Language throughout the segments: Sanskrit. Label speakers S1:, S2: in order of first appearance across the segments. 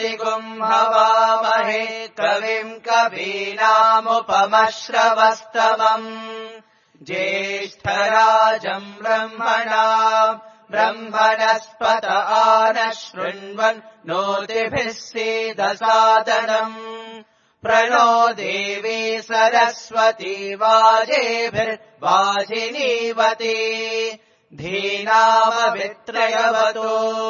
S1: सुमतिगुम् हवामहे कविम् कवीनामुपमश्रवस्तमम् ज्येष्ठराजम् ब्रह्मणस्पत आनशृण्वन् नोतिभिः सीदसादनम् प्रणो देवी सरस्वती वाजेभिर्वाजिनीवती धीनामवित्रयवतो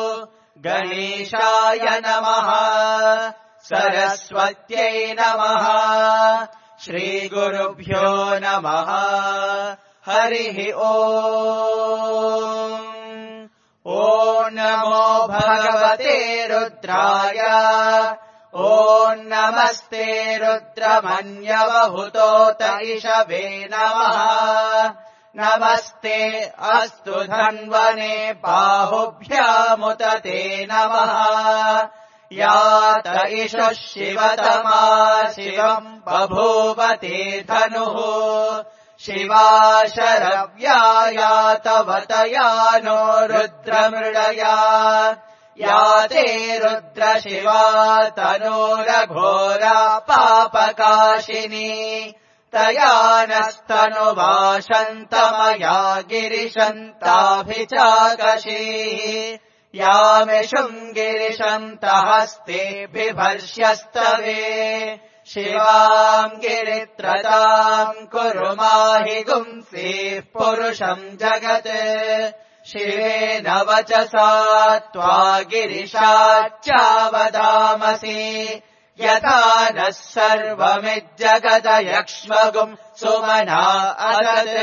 S1: गणेशाय नमः सरस्वत्यै नमः श्रीगुरुभ्यो नमः हरिः ओम् ॐ नमो भगवते रुद्राय ॐ नमस्ते रुद्रमन्यवहुतोत इषवे नमः नमस्ते अस्तु धन्वने बाहुभ्यामुत ते नमः यात इषुः शिवतमा शिवम् बभूव ते धनुः शिवा शरव्यायातवतया नो रुद्रमृडया याते रुद्रशिवा तनूरघोरा पापकाशिनी तया नस्तनुवाशन्तमया गिरिशन्ताभिचाकशीः यामिषुम् गिरिशन्तहस्ते बिभर्ष्यस्तवे शिवाम् गिरित्रताम् कुरु माहि गुंसीः पुरुषम् जगत् शिवेन वचसा त्वा गिरिशाच्चावदामसि यथा नः सर्वमिज्जगदयक्ष्मगुम् सुमना असत्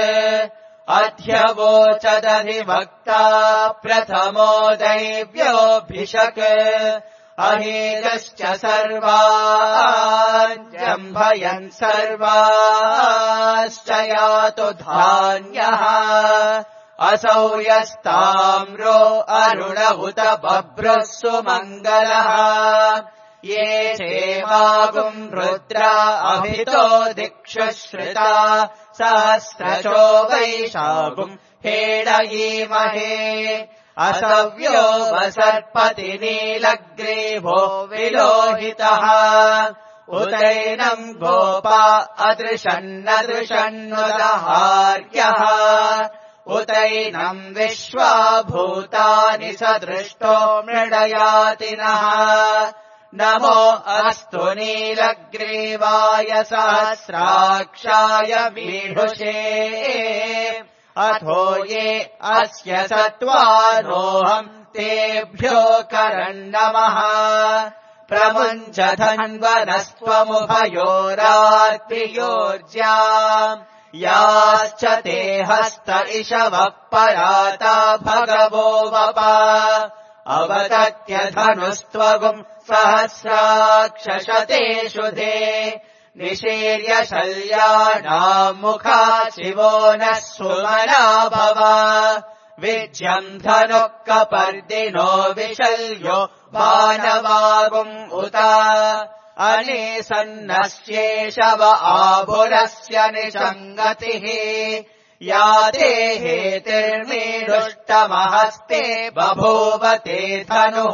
S1: अध्यवोचदधिवक्ता प्रथमो दैव्योऽभिषक् अहेगश्च सर्वान् जम्भयन् सर्वाश्च यातु धान्यः असौ यस्ताम्रो अरुणहुत बभ्रुः सुमङ्गलः ये क्षेमागुम् रुद्रा अभितो दिक्षु श्रुता सहस्रशो वैशागुम् हेडयीमहे असव्यो वसर्पति नीलग्रीवो विलोहितः उदैनम् गोपा अदृशन्नदृशन्नुदहार्यः उदैनम् विश्वा भूतानि सदृष्टो मृडयातिनः नमो अस्तु नीलग्रीवाय सहस्राक्षाय वीढुषे अथो ये अस्य सत्त्वारोऽहम् तेभ्यो करन्नमः प्रमुञ्च धन्वनस्त्वमुभयोरात्रियोर्ज्याम् याश्च ते हस्त इषवः पराता भगवो वपा अवतत्य धनुस्त्वगुम् सहस्राक्षशतेषु ते निशीर्य शल्यानाम् मुखा शिवो नः सुमना भव विज्यम् धनुः कपर्दिनो विशल्यो बाणवागुम् उत अनेसन्नस्येषव आभुरस्य निषङ्गतिः या ते हेतिर्मीडुष्टमहस्ते बभूव ते धनुः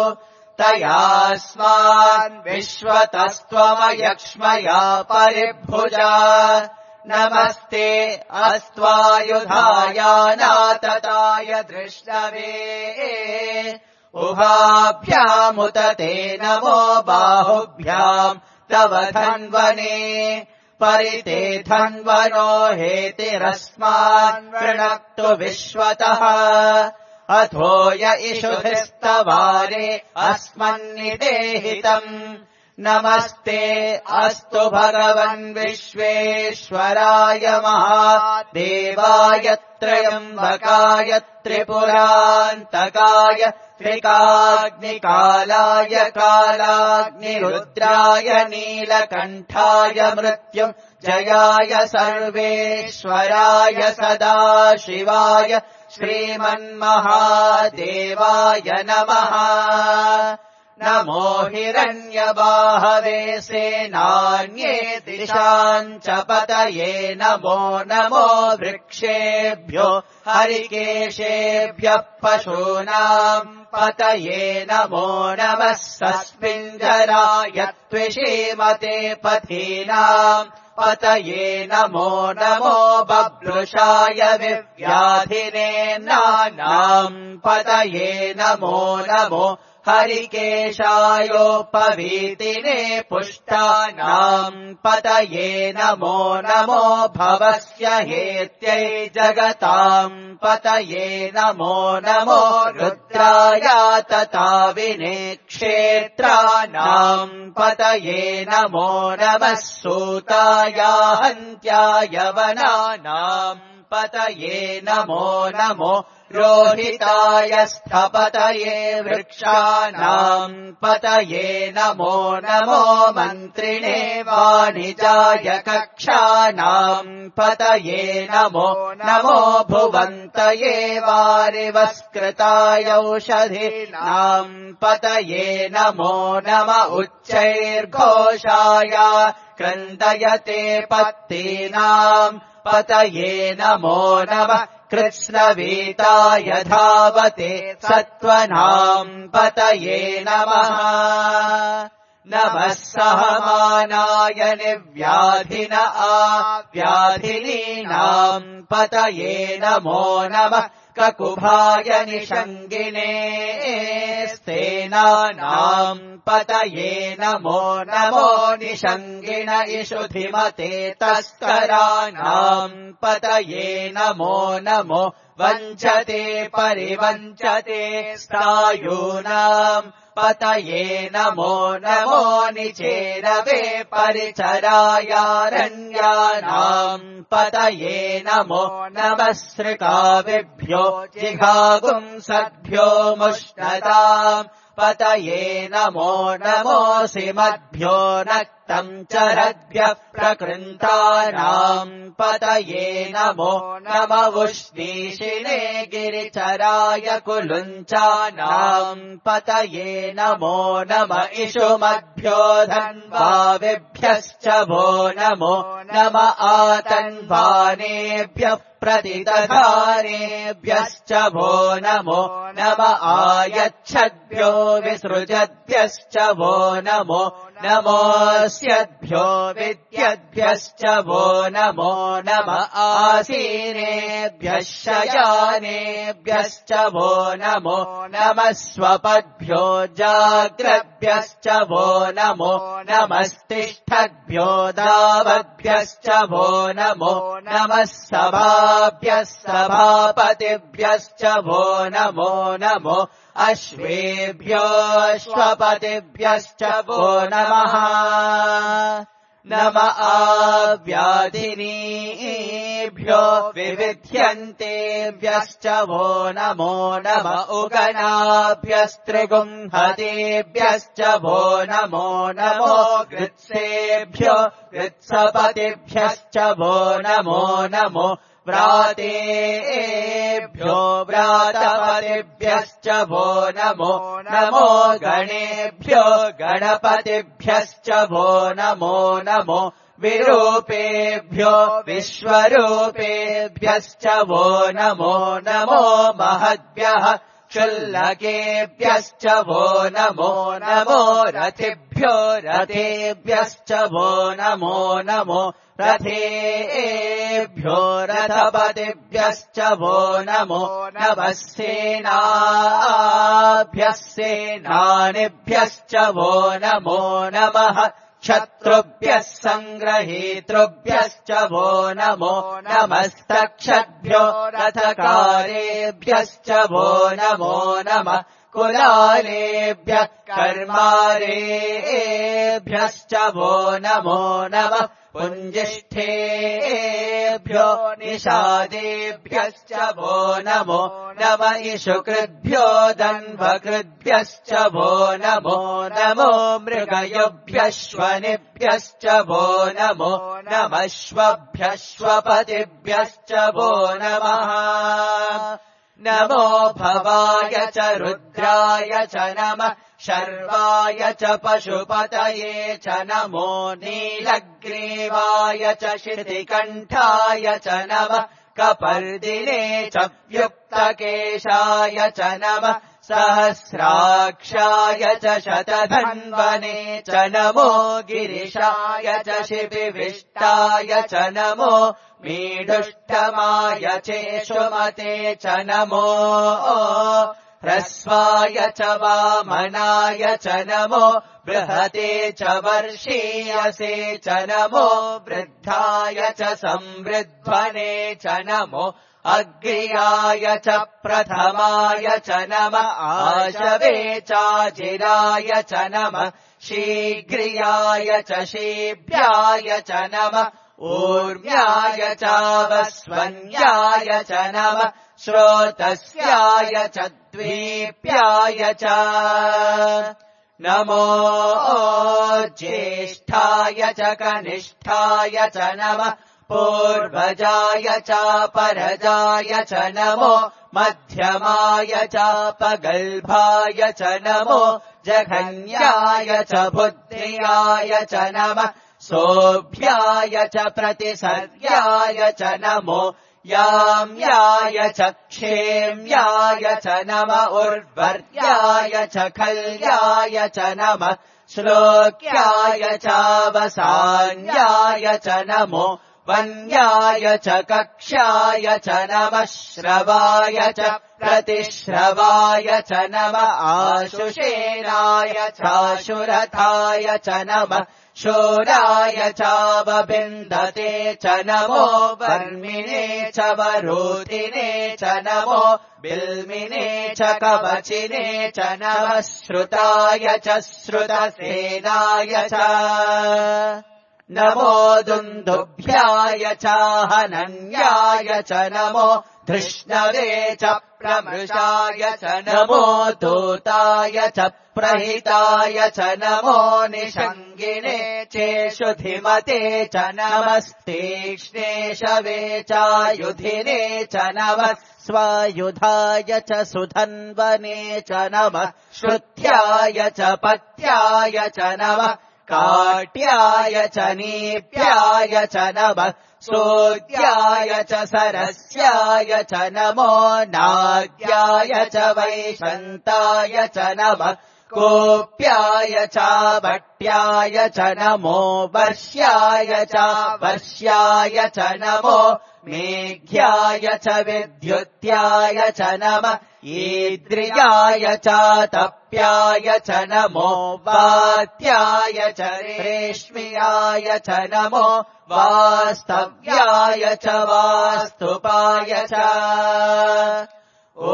S1: तयास्मान् विश्वतस्त्वमयक्ष्मया परिभुजा नमस्ते अस्त्वायुधायानातताय दृष्टवे उभाभ्यामुत ते नमो बाहुभ्याम् तव धन्वने परिते धन्वनो हेतिरस्मान् वृणक्तु विश्वतः अथो य इषुभिस्तवारे अस्मन्निदेहितम् नमस्ते अस्तु भगवन् विश्वेश्वराय महादेवाय त्रयम्बकाय त्रिपुरान्तकाय त्रिकाग्निकालाय कालाग्निरुद्राय नीलकण्ठाय मृत्युम् जयाय सर्वेश्वराय सदाशिवाय श्रीमन्महादेवाय नमः नमो हिरण्यबाहवे सेनान्ये दिशाम् च पतये नमो नमो वृक्षेभ्यो हरिकेशेभ्यः पशूनाम् पतये नमो नमः सस्मिञ्जराय त्विषीमते पथीनाम् पतये नमो नमो बभ्रुषाय विव्याधिने नानाम् पतये नमो नमो हरिकेशायोपवीतिने पुष्टानाम् पतये नमो नमो भवस्य हेत्यै जगताम् पतये नमो नमो रुद्राय तताविने क्षेत्राणाम् पतये नमो नमः सूताय हन्त्याय वनानाम् पतये नमो नमो रोहिताय स्थपतये वृक्षाणाम् पतये नमो नमो मन्त्रिणे वाणिजाय कक्षाणाम् पतये नमो नमो भुवन्तये वारिवस्कृताय औषधीनाम् पतये नमो नम उच्चैर्घोषाय क्रन्दयते पत्तीनाम् पतये नमो नमः कृत्स्नवीताय धावते सत्त्वनाम् पतये नमः नमः सहमानाय निव्याधिन व्याधिनीनाम् पतये नमो नमः ककुभाय निषङ्गिने स्तेनानाम् पतये नमो नमो निषङ्गिन इषुधिमते तस्कराणाम् पतये नमो नमो वञ्चते परिवञ्चते स्तायूनाम् पतये नमो नमो निचेरवे परिचरायारण्यानाम् पतये नमो नमः सृकाविभ्यो जिघागुंसद्भ्यो मुष्णताम् पतये नमो नमोऽसिमद्भ्यो नक्तम् चरद्भ्यः प्रकृन्तानाम् पतये नमो नम उष्णीषिणे गिरिचराय कुलुञ्चानाम् पतये नमो नम इषुमद्भ्यो धन्वाविभ्यश्च भो नमो नम आतन्वानेभ्यः प्रतिदधानेभ्यश्च भो नमो नम आयच्छद्भ्यो विसृजद्भ्यश्च भो नमो नमोऽस्यद्भ्यो विद्यद्भ्यश्च वो नमो नम आसीनेभ्यः शयानेभ्यश्च वो नमो नमः स्वपद्भ्यो जाग्रद्भ्यश्च वो नमो नमस्तिष्ठद्भ्यो दावद्भ्यश्च वो नमो नमः सभाभ्यः सभापतिभ्यश्च वो नमो नमो अश्वेभ्यो अश्वपतिभ्यश्च वो नमः नम आव्याधिनीभ्यो विविध्यन्तेभ्यश्च वो नमो नम उगनाभ्यस्त्रिगुंहतेभ्यश्च वो नमो नमो गृत्सेभ्यो गृत्सपतिभ्यश्च वो नमो नमो व्रातेभ्यो व्रातपतिभ्यश्च वो नमो नमो गणेभ्यो गणपतिभ्यश्च वो नमो नमो विरूपेभ्यो विश्वरूपेभ्यश्च वो नमो नमो महद्भ्यः क्षुल्लकेभ्यश्च वो नमो नमो रथिभ्यो रथेभ्यश्च वो नमो नमो रथेभ्यो रथपतिभ्यश्च वो नमो नमः सेनाभ्यः सेनानिभ्यश्च वो नमो नमः शत्रुभ्यः सङ्ग्रहीतृभ्यश्च वो नमो नमस्तक्षद्भ्यो रथकारेभ्यश्च वो नमो नमः कुलालेभ्यः कर्मारेभ्यश्च वो नमो नमः पुञ्जिष्ठेभ्यो निषादेभ्यश्च वो नमो नम इषुकृद्भ्यो दन्वकृद्भ्यश्च वो नमो नमो मृगयुभ्यश्वनिभ्यश्च वो नमो नमः श्वभ्यश्वपतिभ्यश्च वो नमः नमो भवाय च रुद्राय च नमः शर्वाय च पशुपतये च नमो नीलग्रीवाय च शितिकण्ठाय च नमः कपर्दिने च व्युक्तकेशाय च नमः सहस्राक्षाय च शतधन्वने च नमो गिरिशाय च शिपिविष्टाय च नमो मीढुष्टमाय चेषुमते च नमो ह्रस्वाय च वामनाय च नमो बृहते च वर्षीयसे च नमो वृद्धाय च संवृध्वने च नमो अग्र्याय च प्रथमाय च नमः आशवे चाजिराय च नमः शीघ्रियाय च शीभ्याय च नमः ऊर्म्याय चावस्वन्याय च नमः श्रोतस्याय च द्वीप्याय च नमो ज्येष्ठाय च कनिष्ठाय च नमः पूर्वजाय चापरजाय च नमो मध्यमाय चापगल्भाय च नमो जघन्याय च बुद्ध्याय च नमः सोऽभ्याय च प्रतिसर्याय च नमो याम्याय च क्षेम्याय च नमः उर्वर्याय च खल्याय च नमः श्लोक्याय चावसान्याय च नमो वन्याय च कक्ष्याय च नमः श्रवाय च प्रतिश्रवाय च नमः आशुषेणाय चाशुरथाय च नमः शूराय चावबिन्दते च नमो वर्मिणे च वरूतिने च नमो बिल्मिने च कवचिने च नमः श्रुताय च श्रुतसेनाय च नमो दुन्दुभ्याय चाहनन्याय च नमो धृष्णवे च प्रमृषाय च नमो दूताय च प्रहिताय च नमो निषङ्गिने चेषुधिमते च नमस्तीक्ष्णे शवे चायुधिने च नमः स्वायुधाय च सुधन्वने च नमः श्रुत्याय च पत्याय च नमः काट्याय च नीप्याय च नमः सोद्याय च सरस्याय च नमो नाद्याय च वैशन्ताय च नमः कोप्याय चावट्याय च नमो वर्ष्याय चावर्ष्याय च नमो मेघ्याय च विद्युत्याय च नमः ईद्रियाय चातप्याय च नमो वात्याय च रेश्म्याय च नमो वास्तव्याय च वास्तुपाय च ॐ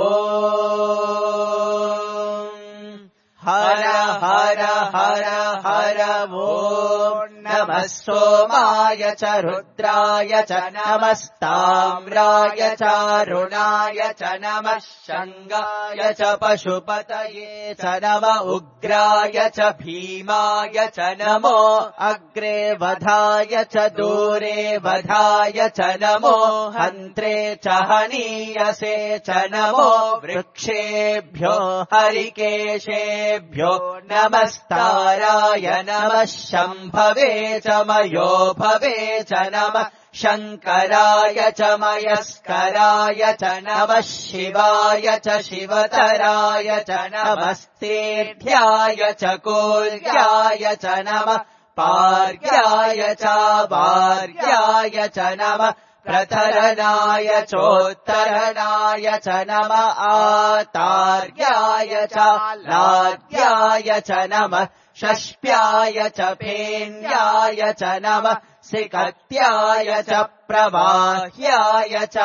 S1: हर हर हर हर ॐ नमः सोमाय च रुद्राय च नमस्ताम्राय चारुणाय च नमः शङ्गाय च पशुपतये च नमः उग्राय च भीमाय च नमो अग्रे वधाय च दूरे वधाय च नमो हन्त्रे च हनीयसे च नमो वृक्षेभ्यो हरिकेशेभ्यो नमस्ताराय नमः शम्भवे च मयो भवे च नमः शङ्कराय च मयस्कराय च नमः शिवाय च शिवतराय च नमस्तेभ्याय च कोल्याय च नमः पार्याय च वार्याय च नमः प्रतरणाय चोत्तरणाय च नमः आतार्याय च लाद्याय च नमः षष्प्याय च फेन्याय च नमः सिकत्याय च प्रवाह्याय च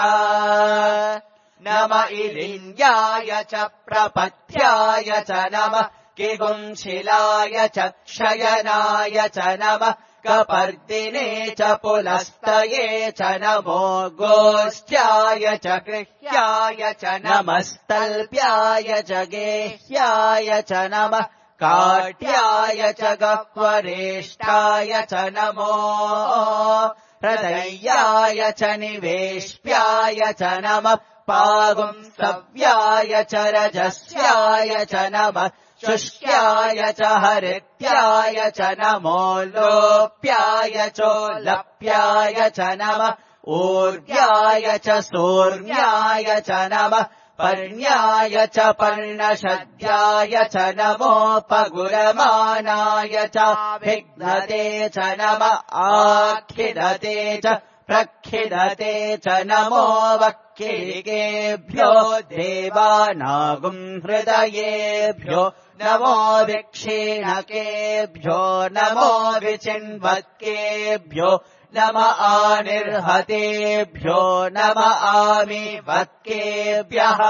S1: नमः इलिन्याय च प्रपथ्याय च नमः किगुंशिलाय च क्षयनाय च नमः कपर्दिने च पुलस्तये च नमो गोष्ठ्याय च गृह्याय च नमस्तल्प्याय च गेह्याय च नमः काट्याय च गह्वरेष्ठाय च नमो हृदयाय च निवेश्याय च नमः पागुम् सव्याय च रजस्याय च नमः शुष्क्याय च हरित्याय च नमो लोप्याय चोलप्याय च नमः ऊर्व्याय च सूर्याय च नमः पर्ण्याय च पर्णशद्याय च नमोपगुरमानाय च विघ्नते च नमः आखिदते च प्रखिदते च नमो वक्किरिकेभ्यो देवानागुम् हृदयेभ्यो नमो विक्षीणकेभ्यो नमो विचिन्वत्केभ्यो नम आनिर्हतेभ्यो नम आमिवत्केभ्यः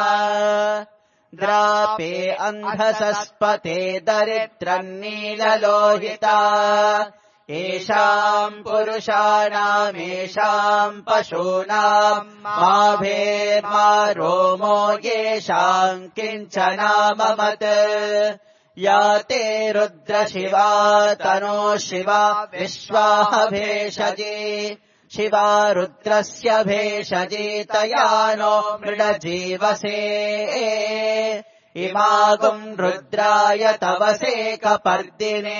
S1: द्रापे अन्धसस्पते दरिद्रन्नीललोहिता येषाम् पुरुषाणामेषाम् पशूनाम् मा भेर्मा रोमो येषाम् किञ्चनाममत् या ते रुद्रशिवा तनो शिवा विश्वाः भेषजे शिवा रुद्रस्य भेषजे तया नो मृडजीवसे इमागुम् रुद्राय तवसे कपर्दिने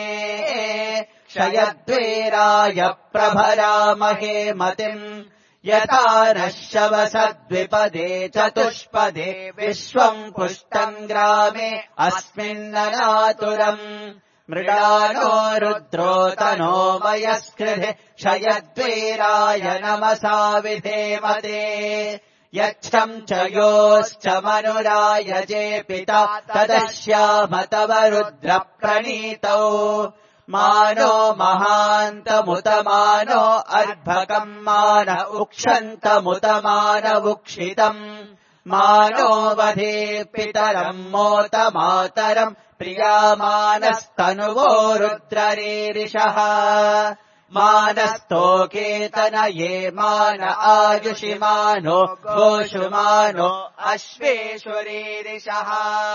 S1: क्षयद्वेराय प्रभरामहे मतिम् यथा नः शवसद्विपदे चतुष्पदे विश्वम् पुष्टम् ग्रामे अस्मिन्ननातुरम् मृडानो रुद्रो तनो मयस्कृधे क्षयद्वेराय नमसा विधेमते यच्छम् च योश्च मनुराय जे पिता तदश्याम तव रुद्रप्रणीतौ मानो महान्तमुतमानो अर्भकम् मान उक्षन्तमुतमानवुक्षितम् मानो वधे पितरम् मोतमातरम् प्रियामानस्तनुवो रुद्ररीरिषः मानस्तोकेतनये मान आयुषि मानो घोषुमानो अश्वेषुरीरिषः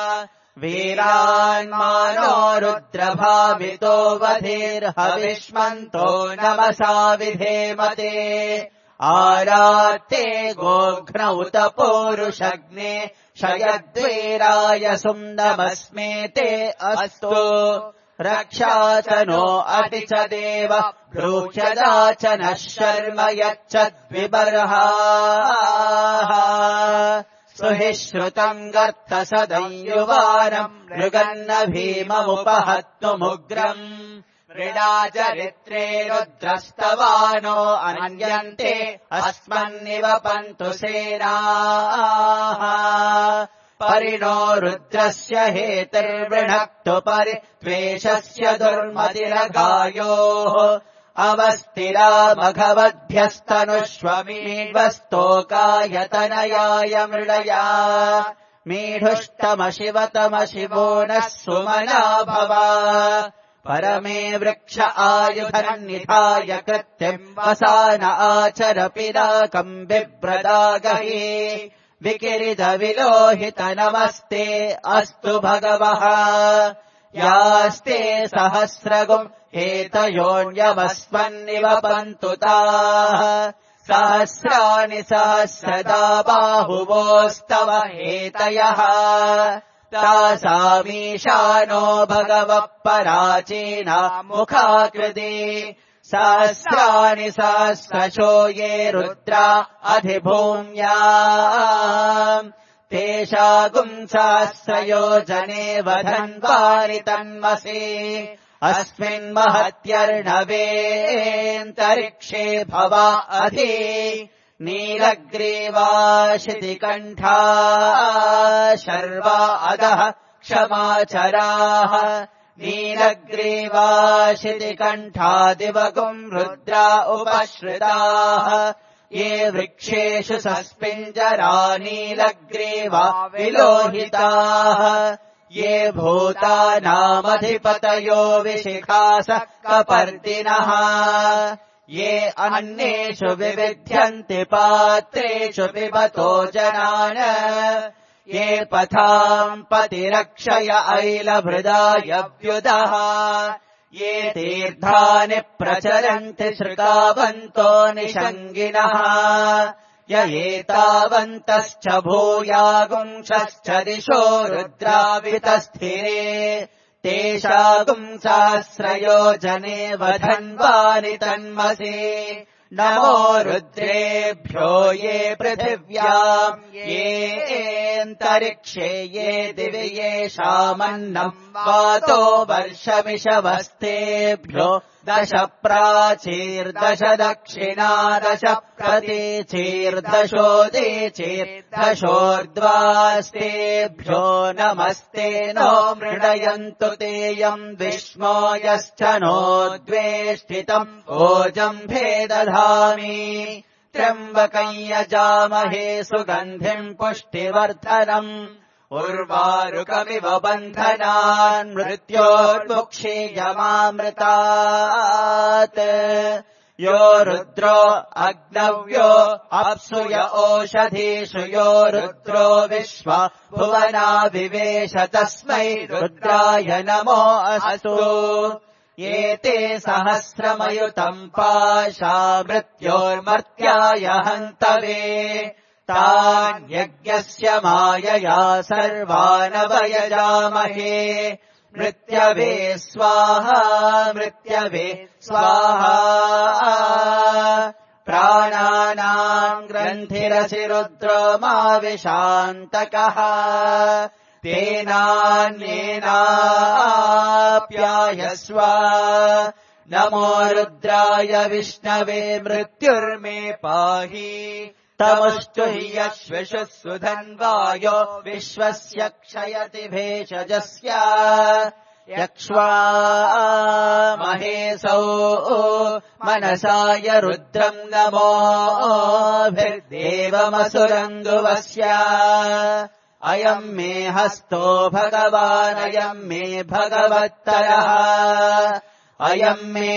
S1: वीरान्मानो रुद्रभावितो वधेर्हविष्मन्तो नमसा विधेमते आरात्ते गोघ्नौत पौरुषग्ने क्षयद्वेराय सुम्नमस्मेते अस्तु रक्षा च नो अति च देव ब्रूह्यदा च नः शर्म यच्छद्विबर्हाः सुहिश्रुतम् गर्तसदंयुवानम् मृगन्न भीममुपहत्तुमुग्रम् मृडाचरित्रे रुद्रस्तवानो अन्यन्ते अस्मन्निवपन्तु सेनाः परिणो रुद्रस्य हेतिर्वृणक्तु परित्वेषस्य दुर्मतिरगायोः अवस्तिरा मघवद्भ्यस्तनुष्वमीड्वस्तोकायतनयाय मृडया मीढुष्टमशिवतमशिवो नः सुमना भव परमे वृक्ष आयुधन्निधाय कृत्यम् वसान आचर पिनाकम् बिभ्रदागहि विकिरिदविलोहित नमस्ते अस्तु भगवः यास्ते सहस्रगुम् हेतयोऽन्यवस्मन्निवपन्तु ताः सहस्राणि सहस्रदा बाहुवोस्तव हेतयः तासामीशानो भगवः पराचीना मुखाकृति सहस्राणि सहस्रशो ये रुद्रा अधिभूम्याम् तेषागुम् सहस्रयोजने वधन्वानि तन्मसि अस्मिन्महत्यर्णवेऽन्तरिक्षे भवा अधि नीलग्रीवाशितिकण्ठा शर्वा अधः क्षमाचराः नीलग्रीवाशितिकण्ठादिवगुम् रुद्रा उपश्रिताः ये वृक्षेषु सस्पिञ्जरा नीलग्रीवा विलोहिताः ये भूतानामधिपतयो विशिखास कपर्दिनः ये अन्नेषु विविध्यन्ति पात्रेषु पिबतो जनान् ये पथाम् पतिरक्षय ऐलभृदायव्युदः ये तीर्थानि प्रचरन्ति श्रुतावन्तो निषङ्गिनः य एतावन्तश्च भूयागुंशश्च दिशो रुद्रावितस्थिरे तेषागुंसाश्रयोजने वधन्वानि तन्मसे नमो रुद्रेभ्यो ये पृथिव्याम् येऽन्तरिक्षे ये दिवि येषामन्नम् वातो वर्षमिषवस्तेभ्यो दश प्राचीर्दश दक्षिणा दश प्रतीचीर्दशोदीचीर्दशोर्ध्वास्तेभ्यो नमस्ते नो मृडयन्तु तेयम् विष्मो यश्च नो द्वेष्टितम् ओजम्भे दधामि त्र्यम्बकम् यजामहे सुगन्धिम् पुष्टिवर्धनम् उर्वारुकमिव बन्धनान् मृत्योर्मुक्षीयमामृतात् यो रुद्रो अग्नव्यो अप्सुय ओषधीषु यो रुद्रो विश्व भुवना विवेश तस्मै रुद्राय नमो अस्तु एते सहस्रमयुतम् पाशा मृत्योर्मर्त्याय हन्तवे तान्यज्ञस्य मायया सर्वानवयजामहे मृत्यवे स्वाहा मृत्यवे स्वाहा प्राणानाम् ग्रन्थिरसि रुद्रमाविशान्तकः तेनान्येनाप्यायस्व नमो रुद्राय विष्णवे मृत्युर्मे पाहि तमुष्टु हि यश्विषुः सुधन्वायो विश्वस्य क्षयति भेषजस्य यक्ष्वा महेशौ मनसाय रुद्रम् नमोभिर्देवमसुरङ्गुवस्य अयम् मे हस्तो भगवान् अयम् मे भगवत्तरः अयम् मे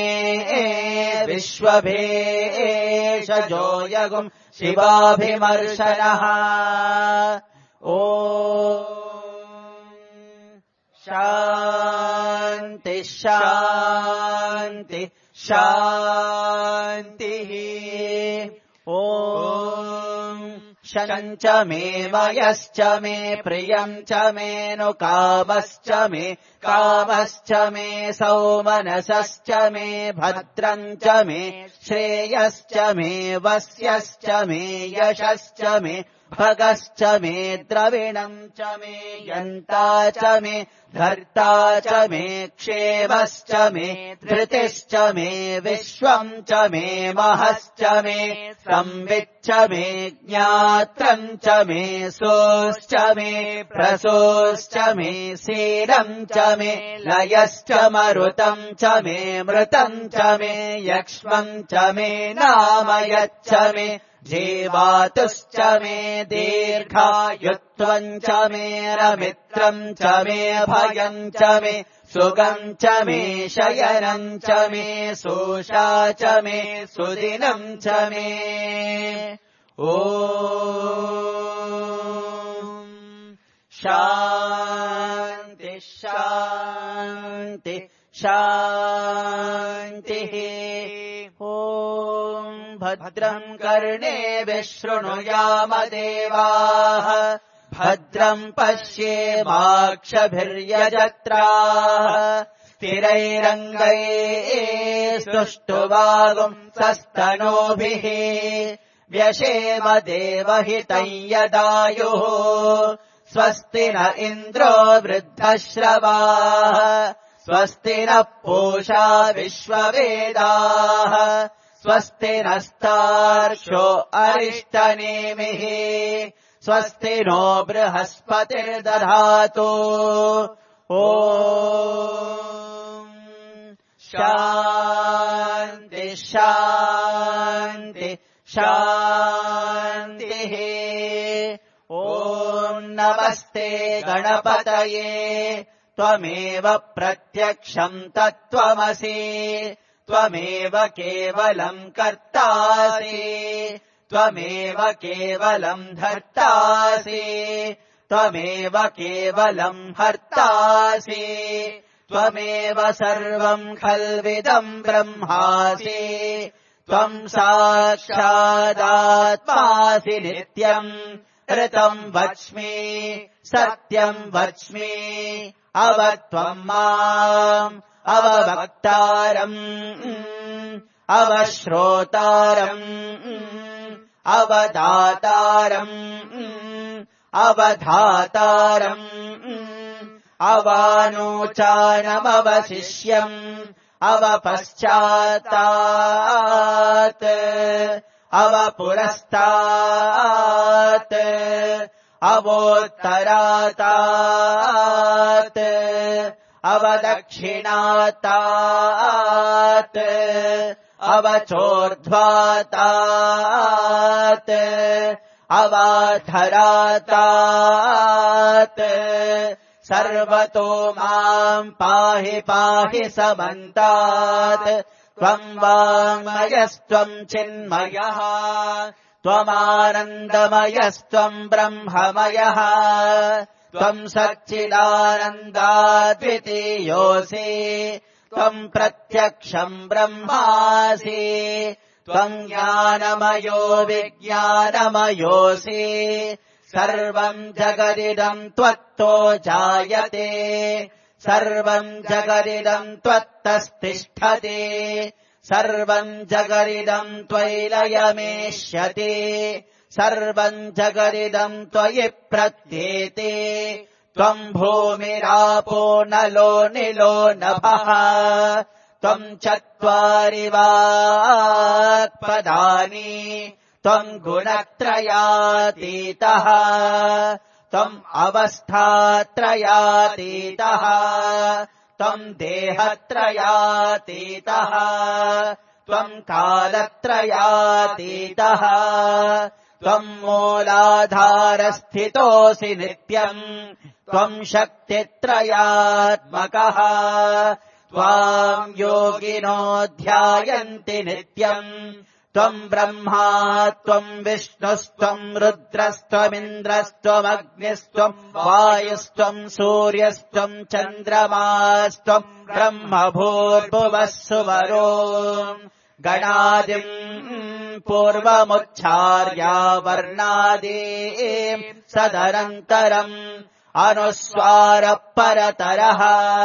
S1: विश्वभेषजो यगुम् शिवाभिमर्शनः ॐ शान्ति शान्ति शान्तिः ॐ शञ्च मे मयश्च मे प्रियम् च मेऽनुकामश्च मे कामश्च मे सौमनसश्च मे भद्रम् च मे श्रेयश्च मे वस्यश्च मे यशश्च मे भगश्च मे द्रविणम् च मे यन्ता च मे धर्ता च मे क्षेमश्च मे धृतिश्च मे विश्वम् च मे महश्च मे संविच्च मे ज्ञात्रम् च मे सोश्च मे प्रसोश्च मे सीरम् च मे लयश्च मरुतम् च मे मृतम् च मे यक्ष्मम् च मे नामयच्च मे जीवातुश्च मे दीर्घायुत्वम् च मे रमित्रम् च मे भयम् च मे सुगम् च मे शयनम् च मे सोषा च मे सुदिनम् च मे ॐ शान्ति शान्ति शान्तिः ॐ भद्रम् कर्णेभिः शृणुयाम देवाः भद्रम् पश्येमाक्षभिर्यजत्राः स्थिरैरङ्गैः सुष्ठुवागुंसस्तनूभिः व्यशेम देवहितम् यदायुः स्वस्ति न इन्द्रो वृद्धश्रवाः स्वस्ति नः पूषा विश्ववेदाः स्वस्ति नस्तार्क्ष्यो अरिष्टनेमिः स्वस्ति नो बृहस्पतिर्दधातु ॐ शान्ति शान्ति शान्तिः ॐ नमस्ते गणपतये त्वमेव प्रत्यक्षम् तत्त्वमसि त्वमेव केवलम् कर्तासि त्वमेव केवलम् धर्तासि त्वमेव केवलम् हर्तासि त्वमेव सर्वम् खल्विदम् ब्रह्मासि त्वम् साक्षादात्मासि नित्यम् ऋतम् वच्मि सत्यम् वच्मि अवत्वम् माम् अववक्तारम् अवश्रोतारम् अवदातारम् अवधातारम् अवानोचानमवशिष्यम् अवपश्चात्तात् अवपुरस्तात् अवोत्तरातात् अवदक्षिणातात् अवचोर्ध्वातात् अवाधरातात् सर्वतो माम् पाहि पाहि समन्तात् त्वम् वाङ्मयस्त्वम् चिन्मयः त्वमानन्दमयस्त्वम् ब्रह्ममयः त्वम् सच्चिदानन्दाद्वितीयोऽसि त्वम् प्रत्यक्षम् ब्रह्मासि त्वम् ज्ञानमयो विज्ञानमयोऽसि सर्वम् जगदिदम् त्वत्तो जायते सर्वम् जगदिदम् त्वत्तस्तिष्ठति सर्वम् जगदिदम् त्वयि लयमेष्यति सर्वम् जगदिदम् त्वयि प्रत्येति त्वम् भूमिरापो नलो निलो नभः त्वम् चत्वारि वाक्पदानि त्वम् गुणत्रयातीतः त्वम् अवस्थात्रयातीतः त्वम् देहत्रयातीतः त्वम् कालत्रयातीतः त्वम् मूलाधारस्थितोऽसि नित्यम् त्वम् शक्तित्रयात्मकः त्वाम् योगिनो ध्यायन्ति नित्यम् त्वम् ब्रह्मा त्वम् विष्णुस्त्वम् रुद्रस्त्वमिन्द्रस्त्वमग्निस्त्वम् वायुस्त्वम् सूर्यस्त्वम् चन्द्रमास्त्वम् ब्रह्म भूर्भुवः सुवरो गणादिम् पूर्वमुच्चार्य वर्णादीम् सदनन्तरम् अनुस्वारः परतरः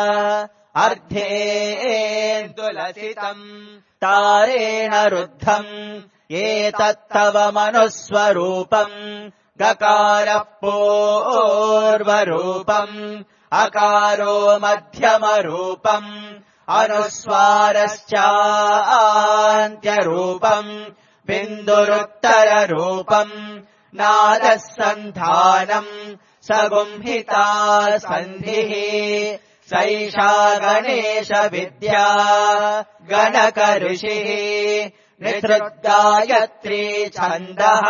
S1: अर्धेन्दुलसितम् तारेण रुद्धम् एतत्तव मनुस्वरूपम् गकारः पूर्वरूपम् अकारो मध्यमरूपम् अनुस्वारश्चान्त्यरूपम् बिन्दुरुत्तररूपम् नादः सन्धानम् सगुंहिता सन्धिः सैषा गणेश विद्या गणकऋषिः निसृद्गायत्री छन्दः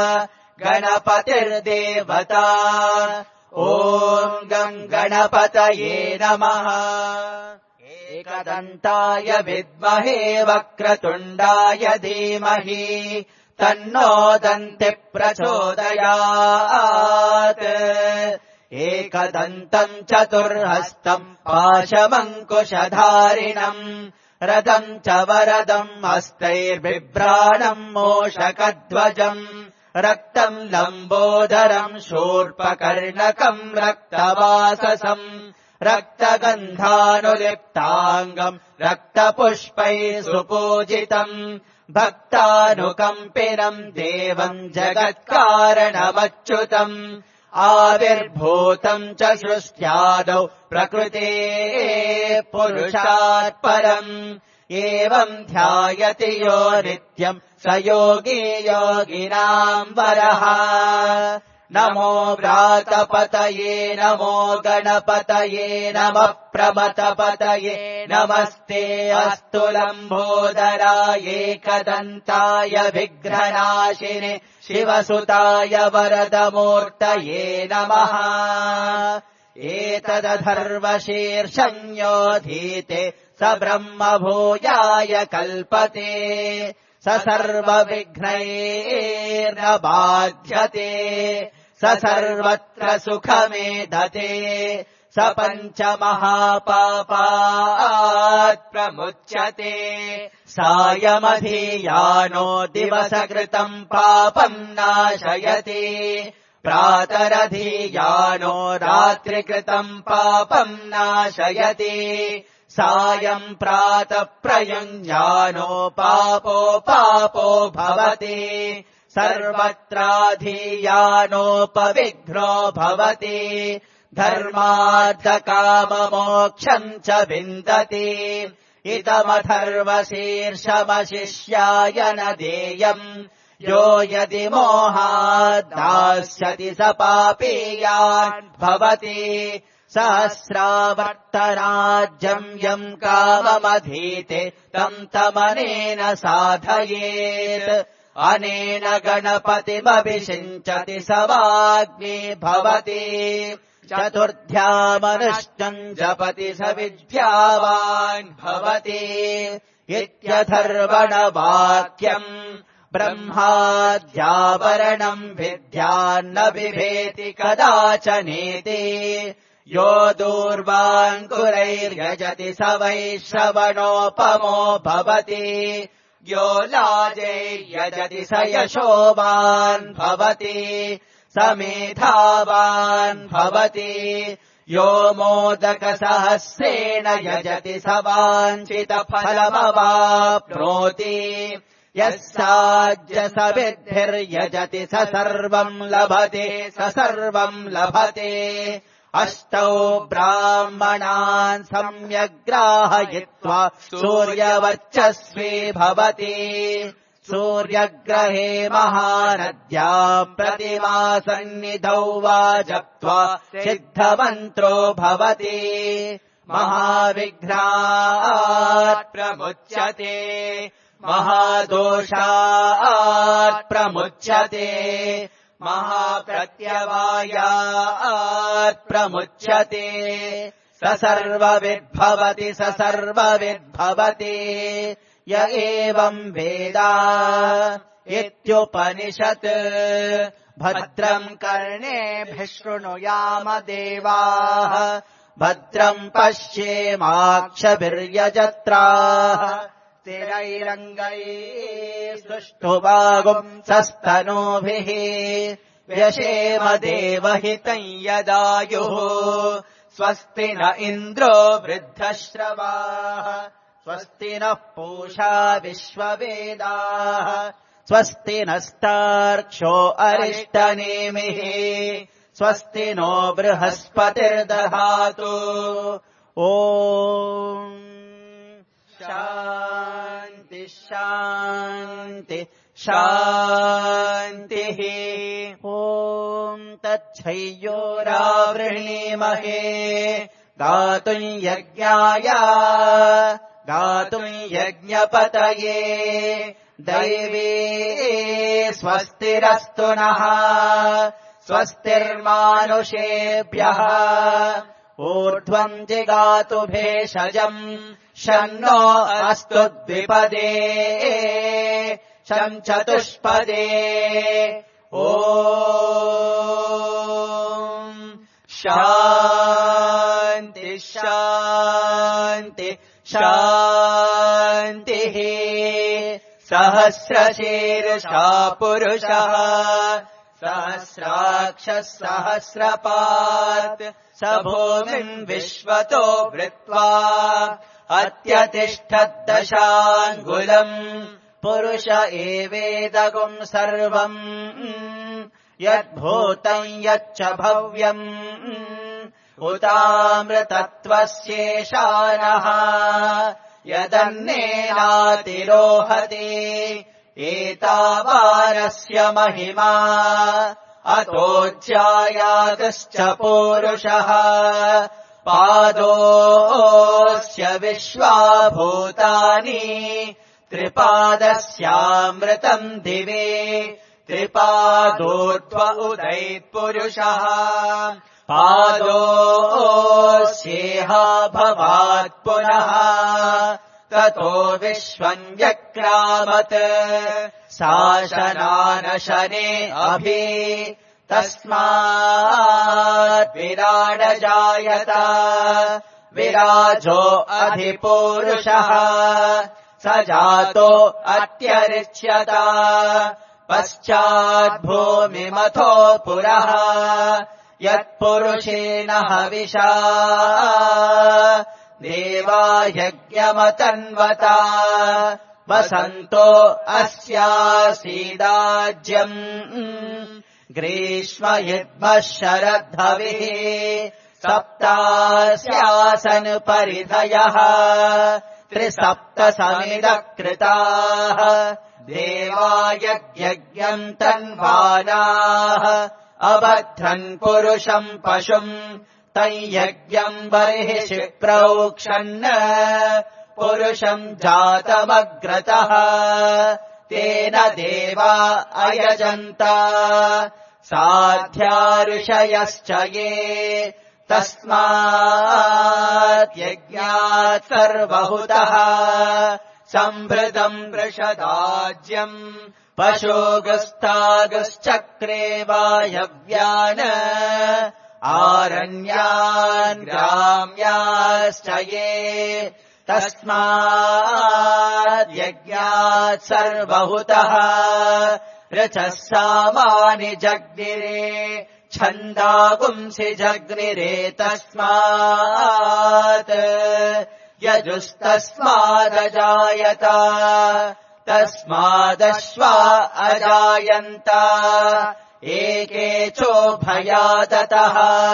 S1: गणपतिर्देवता ॐ गम् गणपतये नमः एकदन्ताय विद्महे वक्रतुण्डाय धीमहि तन्नो दन्तिः प्रचोदयात् एकदन्तम् चतुर्हस्तम् पाशमङ्कुशधारिणम् रथम् च वरदम् हस्तैर्बिभ्राणम् मूषकध्वजम् रक्तम् लम्बोदरम् शूर्पकर्णकम् रक्तवाससम् रक्तगन्धानुलिप्ताङ्गम् रक्तपुष्पैः सुपूजितम् भक्तानुकम्पिनम् देवम् जगत्कारणमच्युतम् आविर्भूतम् च सृष्ट्यादौ प्रकृतेः पुरुषात् परम् एवम् ध्यायति यो नित्यम् स योगी योगिनाम् वरः नमो व्रातपतये नमो गणपतये नमः प्रमथपतये नमस्ते अस्तु लम्बोदराय एकदन्ताय विघ्ननाशिने शिवसुताय वरदमूर्तये नमः एतदथर्वशीर्षण्योऽधीते स ब्रह्मभूयाय कल्पते स सर्वविघ्नैर्न बाध्यते स सर्वत्र सुखमेधते स पञ्चमहापापात् प्रमुच्यते सायमधीयानो दिवसकृतम् पापम् नाशयति प्रातरधीयानो रात्रिकृतम् पापम् नाशयति सायम् प्रातः प्रयुञ्जानो पापो भवति सर्वत्राधीयानोपविघ्नो भवति धर्मार्थकाममोक्षम् च विन्दति इदमथर्वशीर्षमशिष्याय न देयम् यो यदि मोहात् दास्यति स पापीयान् भवति सहस्रावर्तनाज्यम् यम् काममधीते तम् तमनेन साधयेत् अनेन गणपतिमभिषिञ्चति समाग्ने भवति चतुर्थ्यामनुष्टम् जपति स विद्यावान् भवति इत्यथर्वणवाक्यम् ब्रह्माद्यावरणम् विद्यान्न बिभेति कदाचनेति यो दूर्वाङ्कुरैर्यजति स वै श्रवणोपमो भवति यो लाजैर्यजति स यशोवान् भवति स मेधावान् भवति यो मोदकसहस्रेण यजति स वाञ्छितफलमवाप्नोति यः साज्यसविद्भिर्यजति स सर्वम् लभते स सर्वम् लभते अष्टौ ब्राह्मणान् सम्यग्राहयित्वा सूर्यवर्चस्वी भवति सूर्यग्रहे महानद्याम् प्रतिमासन्निधौ वा जप्त्वा सिद्धमन्त्रो भवति महाविघ्नात् प्रमुच्यते महादोषात् प्रमुच्यते महाप्रत्यवायात् प्रमुच्यते स सर्वविद्भवति स सर्वविद्भवति य एवम् वेद इत्युपनिषत् भद्रम् कर्णेभिः शृणुयाम देवाः भद्रम् पश्येमाक्षभिर्यजत्राः स्थिरैरङ्गैः सुष्ठुवागुंसस्तनूभिः व्यशेम देवहितम् यदायुः स्वस्ति न इन्द्रो वृद्धश्रवाः स्वस्ति नः पूषा विश्ववेदाः स्वस्ति नस्तार्क्ष्यो अरिष्टनेमिः स्वस्ति नो बृहस्पतिर्दधातु ॐ शान्ति शान्ति शान्तिः ॐ तच्छय्योरावृणीमहे गातुम् यज्ञाय गातुम् यज्ञपतये दैवे स्वस्तिरस्तु नः स्वस्तिर्मानुषेभ्यः ऊर्ध्वम् जिगातु भेषजम् शन्नो अस्तु द्विपदे शं चतुष्पदे ॐ शान्ति शान्ति शान्तिः सहस्रशीर्षा पुरुषः सहस्राक्षः सहस्रपात् स भूमिम् विश्वतो वृत्वा अत्यतिष्ठद्दशाङ्गुलम् पुरुष एवेदगुम् सर्वम् यद्भूतम् यच्च भव्यम् उतामृतत्वस्येषानः यदन्नेनातिरोहति एतावानस्य महिमा अतोऽध्यायातश्च पूरुषः पादोऽस्य विश्वाभूतानि त्रिपादस्यामृतम् दिवे त्रिपादोर्ध्व उदैत्पुरुषः पादोऽस्येहा भवात् पुनः ततो विश्वम् व्यक्रामत् शासनानशने अभि तस्मात् विराडजायत विराजो अधिपूरुषः स जातो अत्यरिच्यत पश्चाद्भूमिमथो पुरः यत्पुरुषेण हविषा देवा यज्ञमतन्वता वसन्तो अस्यासीदाज्यम् ग्रीष्म युग्मः शरद्धविः सप्तास्यासन् परिधयः त्रिसप्तसमिदकृताः देवा यज्ञम् तन्वानाः अबध्रन् पुरुषम् पशुम् तञ्यज्ञम् बर्हिषि प्रोक्षन् पुरुषम् जातमग्रतः तेन देवा अयजन्त साध्या ऋषयश्च ये तस्मात् यज्ञात् सर्वहुतः सम्भृतम् वृषदाज्यम् पशोगस्तागश्चक्रे वायव्यान् आरण्यान् ग्राम्याश्च ये तस्मात् यज्ञात् सर्वहुतः ऋचः सामानि जग्निरे छन्दागुंसि जग्निरे तस्मात् यजुस्तस्मादजायत तस्मादश्वा अजायन्त एके चोभयादतः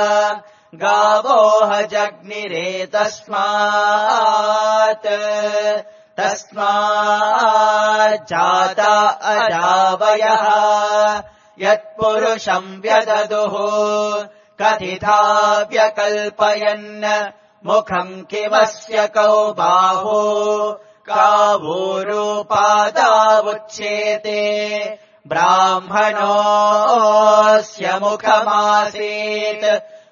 S1: गावोह जग्निरे तस्मात् जाता अजावयः यत्पुरुषम् व्यददुः कथिता व्यकल्पयन् मुखम् किमस्य कौ बाहु कावूरूपादावुच्येते ब्राह्मणोऽस्य मुखमासीत्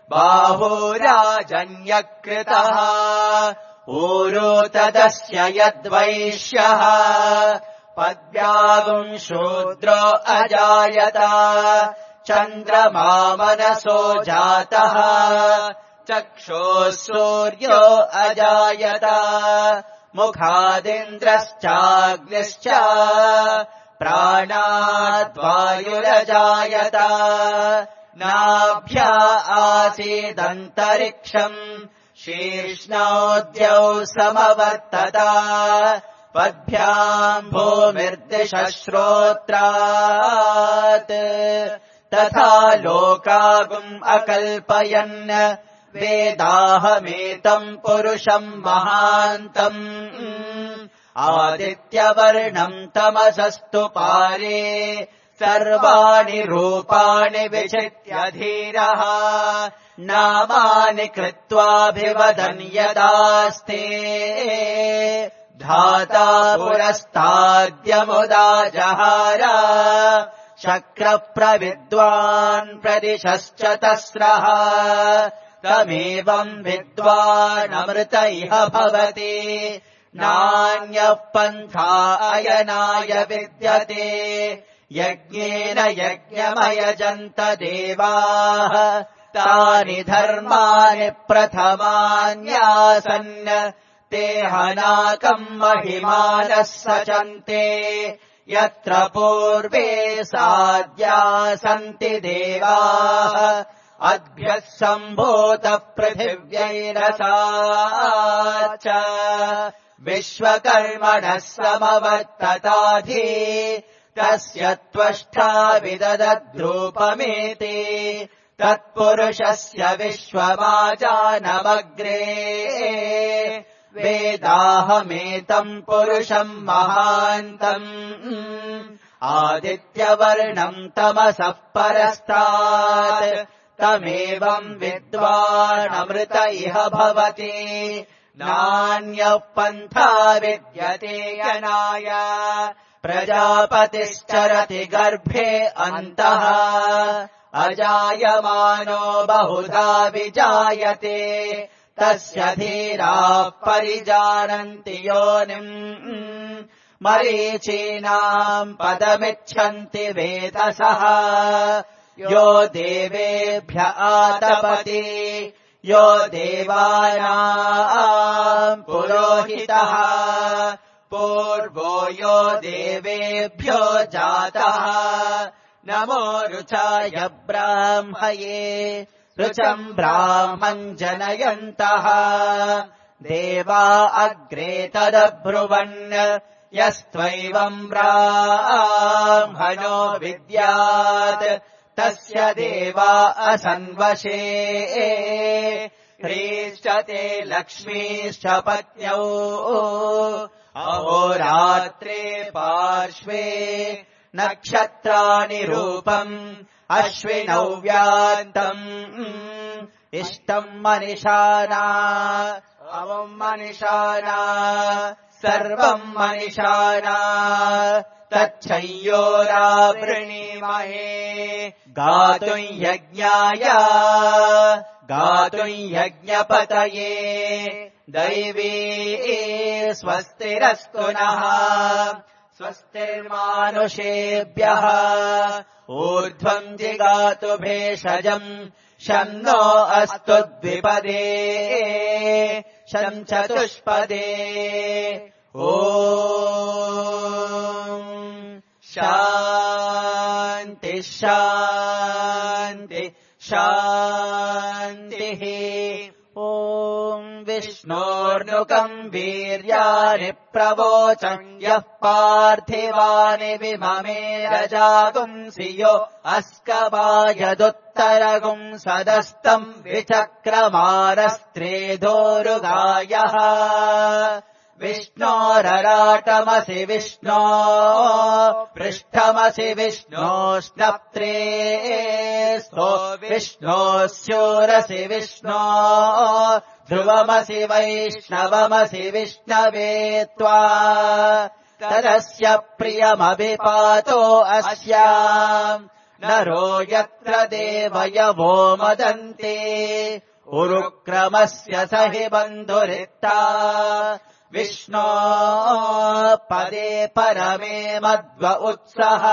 S1: बाहुराजन्यकृतः ऊरो तदस्य यद्वैश्यः पद्व्यागुम् शूद्रो अजायत चन्द्रमा मनसो जातः चक्षुः सूर्यो अजायत मुखादिन्द्रश्चाग्निश्च प्राणाद्वायुरजायत नाभ्या आसीदन्तरिक्षम् शीर्ष्णोद्यौ समवर्तत पद्भ्याम् भूमिर्दिशः श्रोत्रात् तथा लोकागुम् अकल्पयन् वेदाहमेतम् पुरुषम् महान्तम् आदित्यवर्णम् तमसस्तु पारे सर्वाणि रूपाणि विचित्य धीरः नामानि कृत्वाभिवदन् यदास्ते धाता पुरस्ताद्यमुदा जहार शक्रप्रविद्वान् प्रदिशश्च तस्रः तमेवम् विद्वानमृत इह भवति नान्यः पन्था अयनाय विद्यते यज्ञेन यज्ञमयजन्त देवाः तानि धर्माणि प्रथमान्यासन् ते हनाकम् महिमानः सचन्ते यत्र पूर्वे साद्या सन्ति देवाः अद्भ्यः सम्भूतः पृथिव्यैरसा च विश्वकर्मणः समवर्तताधि तस्य त्वष्टा विददद्रूपमेति तत्पुरुषस्य विश्वमाजानमग्रे वेदाहमेतम् पुरुषम् महान्तम् आदित्यवर्णम् तमसः परस्तात् तमेवम् विद्वानमृत इह भवति नान्यः पन्था विद्यते यनाय प्रजापतिश्चरति गर्भे अन्तः अजायमानो बहुधा विजायते तस्य धीराः परिजानन्ति योनिम् मरीचीनाम् पदमिच्छन्ति वेदसः यो देवेभ्य आतपति यो देवानाम् पुरोहितः पूर्वो यो देवेभ्यो जातः नमो रुचाय ब्राह्मये रुचम् ब्राह्मम् जनयन्तः देवा अग्रे तदब्रुवन् यस्त्वैवम् ब्राह्मणो विद्यात् तस्य देवा असन्वशे ह्रीश्च ते लक्ष्मीश्च पत्न्यौ अहोरात्रे पार्श्वे नक्षत्राणि रूपम् अश्विनौ व्यान्तम् इष्टम् मनिषाना अवम् मनिषाना सर्वम् मनिषाना तच्छंयोरावृणीमहे गातुम् यज्ञाय गातुम् यज्ञपतये दैवी स्वस्तिरस्तु नः स्वस्तिर्मानुषेभ्यः ऊर्ध्वम् जिगातु भेषजम् शम् नो अस्तु द्विपदे शम् चतुष्पदे ॐ शान्ति शान्ति शान्तिः ॐ विष्णोर्नुकम् वीर्याणि प्रवोचम् यः पार्थिवानि विममे रजागुंसि यो अस्कवायदुत्तरगुम् सदस्तम् विचक्रमारस्त्रेधोरुगायः विष्णोरराटमसि विष्णो पृष्ठमसि विष्णो स्नप्त्रे स्तो विष्णोस्योरसि विष्णो ध्रुवमसि वैष्णवमसि विष्णवे त्वा तदस्य प्रियमभिपातो अस्याम् नरो यत्र देवयवो मदन्ते उरुक्रमस्य स हि बन्धुरित्ता विष्णो पदे परमे मध्व उत्सः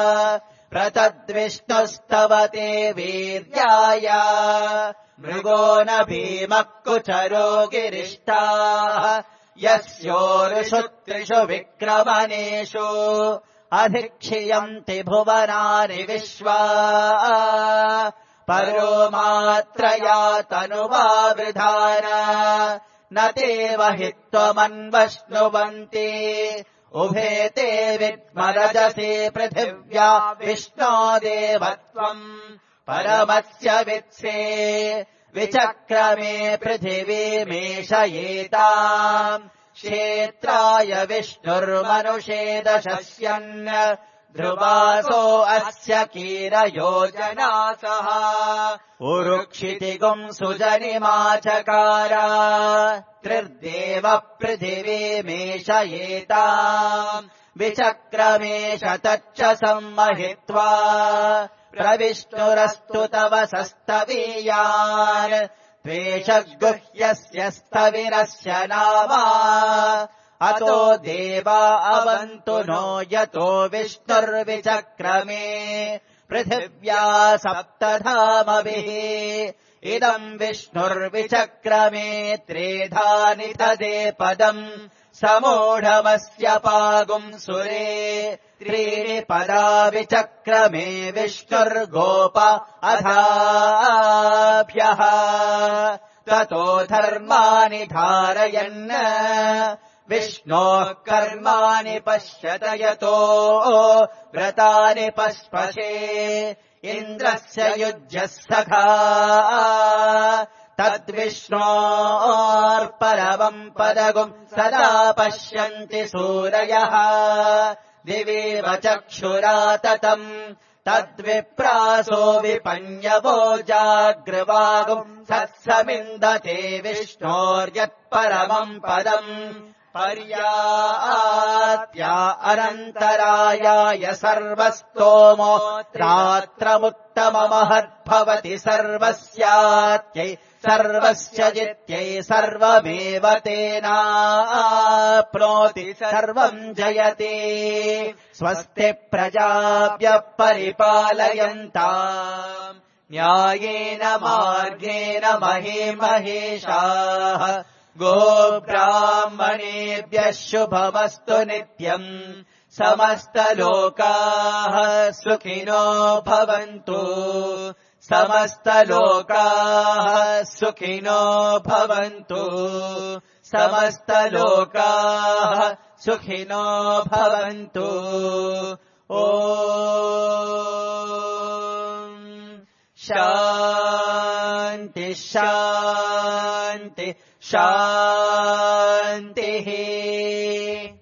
S1: प्रतद्विष्णुस्तवते वीर्याय मृगो न भीमः कुचरो गिरिष्टाः यस्योरुषु त्रिषु विक्रमणेषु अधिक्षियन्ति भुवनानि विश्वा परो मात्रया तनुवावृधान न ते वहित्वमन्वश्नुवन्ति उभे ते विद्मरजसे पृथिव्या विष्णो देवत्वम् परमस्य वित्से विचक्रमे पृथिवीमेषयेताम् क्षेत्राय विष्णुर्मनुषे दशस्यन् ध्रुवासो अस्य कीरयोजनासः उरुक्षितिगुम् सुजनिमाचकार त्रिर्देव पृथिवीमेषयेताम् विचक्रमेष तच्च सम्महित्वा प्रविष्णुरस्तु तव सस्तवीयान् त्वेषगुह्यस्य स्थविरस्य नामा अतो देवा अवन्तु नो यतो विष्णुर्विचक्रमे पृथिव्या सप्तधामभिः इदम् विष्णुर्विचक्रमे त्रेधानि तदे पदम् समूढमस्य पागुम् सुरे त्रीणि पदा विचक्रमे विष्णुर्गोप अधाभ्यः ततो धर्माणि धारयन् विष्णोः कर्माणि पश्यत यतो व्रतानि पस्पशे इन्द्रस्य युज्यः सखा तद्विष्णोर्परमम् पदगुम् सदा पश्यन्ति सूरयः दिवीव चक्षुराततम् तद्विप्रासो विपन्यवो जाग्रवागुम् सत्समिन्दते विष्णोर्यत्परमम् पदम् पर्यात्या अनन्तरायाय सर्वस्तोमो रात्रमुत्तममहद्भवति सर्वस्यात्यै सर्वस्य जित्यै सर्वमेव तेनाप्नोति सर्वम् जयते स्वस्ति प्रजाभ्यः परिपालयन्ताम् न्यायेन मार्गेण महीमहेशाः गोब्राह्मणेभ्यः शुभमस्तु नित्यम् समस्तलोकाः सुखिनो भवन्तु समस्तलोकाः सुखिनो भवन्तु समस्तलोकाः सुखिनो भवन्तु ॐ शान्ति शान्ति शान्तिः